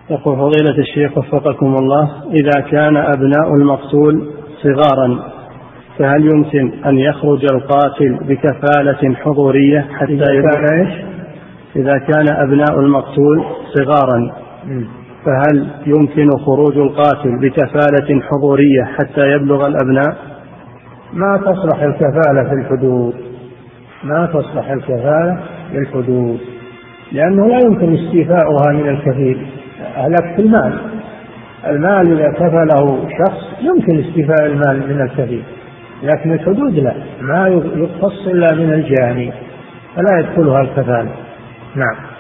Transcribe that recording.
يقول فضيلة الشيخ وفقكم الله، إذا كان أبناء المقتول صغارا فهل يمكن أن يخرج القاتل بكفالة حضورية حتى إذا كان أبناء المقتول صغارا فهل يمكن خروج القاتل بكفالة حضورية حتى يبلغ الأبناء؟ ما تصلح الكفالة في الحدود، ما تصلح الكفالة في الحدود، لأنه لا يمكن استيفاؤها من الكفيل. أهلكت المال إذا كفله شخص يمكن استيفاء المال من الكفيل، لكن الحدود لا، ما يقتص إلا من الجاني فلا يدخلها الكفالة. نعم.